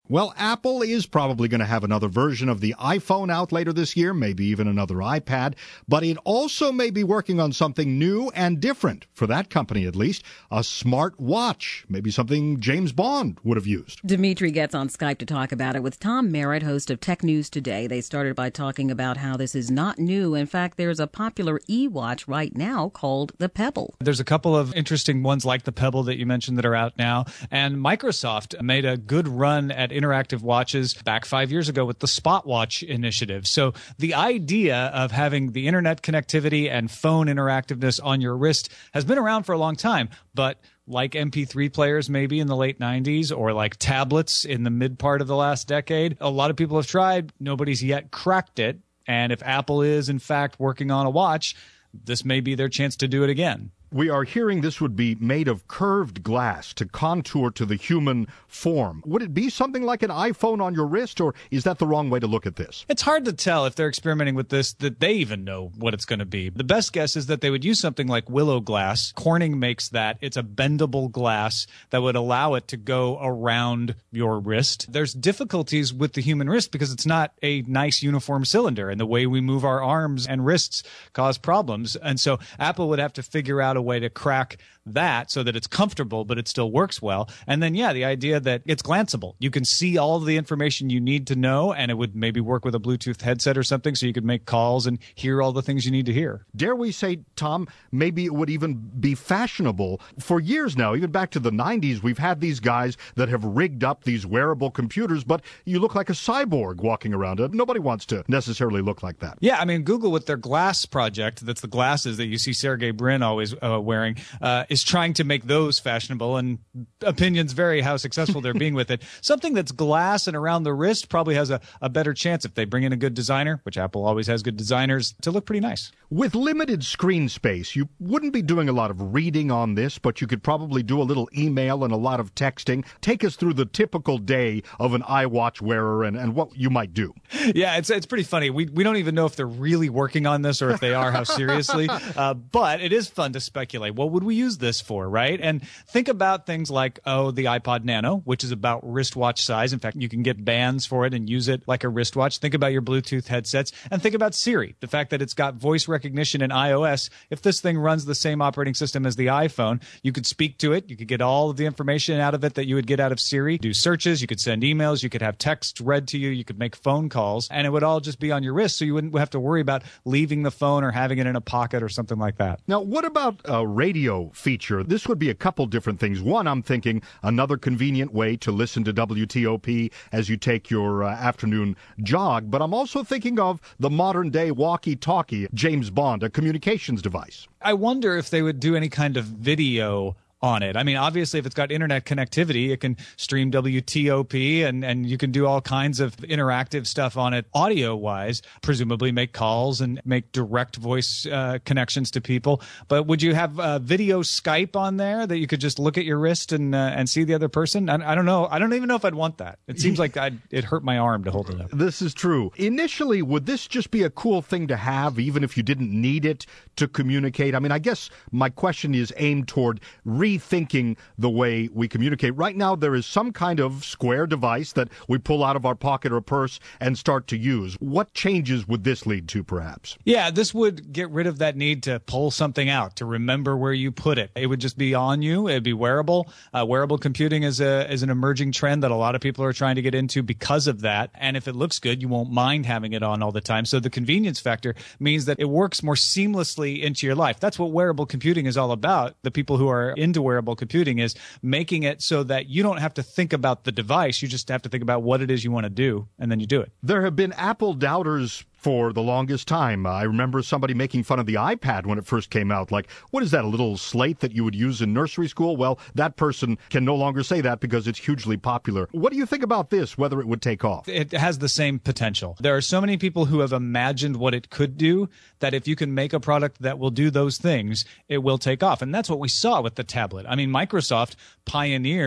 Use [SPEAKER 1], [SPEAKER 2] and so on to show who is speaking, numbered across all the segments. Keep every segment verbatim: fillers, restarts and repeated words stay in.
[SPEAKER 1] Well, Apple is probably going to have another version of the iPhone out later this year, maybe even another iPad, but it also may be working on something new and different, for that company at least, a smart watch, maybe something James Bond would have used.
[SPEAKER 2] Dimitri gets on Skype to talk about it with Tom Merritt, host of Tech News Today. They started by talking about how this is not new. In fact, there's a popular e-watch right now called the Pebble.
[SPEAKER 3] There's a couple of interesting ones like the Pebble that you mentioned that are out now, and Microsoft made a good run at interactive watches back five years ago with the Spot Watch initiative. So the idea of having the internet connectivity and phone interactiveness on your wrist has been around for a long time, but like M P three players maybe in the late nineties or like tablets in the mid part of the last decade, a lot of people have tried. Nobody's yet cracked it. And if Apple is, in fact, working on a watch, this may be their chance to do it again.
[SPEAKER 1] We are hearing this would be made of curved glass to contour to the human form. Would it be something like an iPhone on your wrist, or is that the wrong way to look at this?
[SPEAKER 3] It's hard to tell if they're experimenting with this, that they even know what it's going to be. The best guess is that they would use something like Willow Glass. Corning makes that. It's a bendable glass that would allow it to go around your wrist. There's difficulties with the human wrist because it's not a nice uniform cylinder, and the way we move our arms and wrists cause problems. And so Apple would have to figure out a way to crack that so that it's comfortable, but it still works well. And then, yeah, the idea that it's glanceable. You can see all of the information you need to know, and it would maybe work with a Bluetooth headset or something so you could make calls and hear all the things you need to hear.
[SPEAKER 1] Dare we say, Tom, maybe it would even be fashionable. For years now, even back to the nineties, we've had these guys that have rigged up these wearable computers, but you look like a cyborg walking around. Nobody wants to necessarily look like that.
[SPEAKER 3] Yeah, I mean, Google with their Glass project, that's the glasses that you see Sergey Brin always uh, wearing, uh, is trying to make those fashionable, and opinions vary how successful they're being with it. Something that's glass and around the wrist probably has a, a better chance if they bring in a good designer, which Apple always has good designers, to look pretty nice.
[SPEAKER 1] With limited screen space, you wouldn't be doing a lot of reading on this, but you could probably do a little email and a lot of texting. Take us through the typical day of an iWatch wearer and, and what you might do.
[SPEAKER 3] Yeah, it's it's pretty funny. We we don't even know if they're really working on this or if they are, how seriously. Uh, but it is fun to speculate. What would we use this for, right? And think about things like, oh, the iPod Nano, which is about wristwatch size. In fact, you can get bands for it and use it like a wristwatch. Think about your Bluetooth headsets. And think about Siri, the fact that it's got voice recognition in iOS. If this thing runs the same operating system as the iPhone, you could speak to it. You could get all of the information out of it that you would get out of Siri. Do searches. You could send emails. You could have text read to you. You could make phone calls. And it would all just be on your wrist, so you wouldn't have to worry about leaving the phone or having it in a pocket or something like that.
[SPEAKER 1] Now, what about a radio feature? This would be a couple different things. One, I'm thinking another convenient way to listen to W T O P as you take your uh, afternoon jog. But I'm also thinking of the modern-day walkie-talkie, James Bond, a communications device.
[SPEAKER 3] I wonder if they would do any kind of video on it. I mean, obviously, if it's got internet connectivity, it can stream W T O P, and, and you can do all kinds of interactive stuff on it audio-wise, presumably make calls and make direct voice uh, connections to people. But would you have uh, video Skype on there that you could just look at your wrist and uh, and see the other person? I, I don't know. I don't even know if I'd want that. It seems like I'd, it hurt my arm to hold it up.
[SPEAKER 1] This is true. Initially, would this just be a cool thing to have, even if you didn't need it to communicate? I mean, I guess my question is aimed toward re rethinking the way we communicate. Right now, there is some kind of square device that we pull out of our pocket or purse and start to use. What changes would this lead to, perhaps?
[SPEAKER 3] Yeah, this would get rid of that need to pull something out, to remember where you put it. It would just be on you. It'd be wearable. Uh, wearable computing is a is an emerging trend that a lot of people are trying to get into because of that. And if it looks good, you won't mind having it on all the time. So the convenience factor means that it works more seamlessly into your life. That's what wearable computing is all about. The people who are into wearable computing is making it so that you don't have to think about the device. You just have to think about what it is you want to do, and then you do it.
[SPEAKER 1] There have been Apple doubters for the longest time. I remember somebody making fun of the iPad when it first came out. Like, what is that, a little slate that you would use in nursery school? Well, that person can no longer say that because it's hugely popular. What do you think about this, whether it would take off?
[SPEAKER 3] It has the same potential. There are so many people who have imagined what it could do that if you can make a product that will do those things, it will take off. And that's what we saw with the tablet. I mean, Microsoft pioneered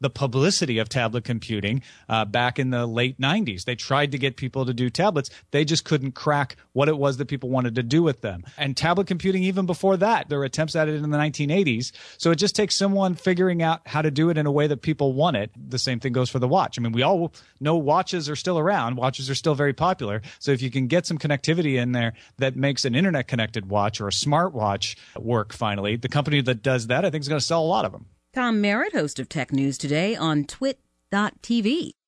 [SPEAKER 3] the publicity of tablet computing uh, back in the late nineties. They tried to get people to do tablets. They just couldn't crack what it was that people wanted to do with them. And tablet computing, even before that, there were attempts at it in the nineteen eighties. So it just takes someone figuring out how to do it in a way that people want it. The same thing goes for the watch. I mean, we all know watches are still around. Watches are still very popular. So if you can get some connectivity in there that makes an internet-connected watch or a smartwatch work finally, the company that does that, I think, is going to sell a lot of them.
[SPEAKER 2] Tom Merritt, host of Tech News Today on twit dot t v.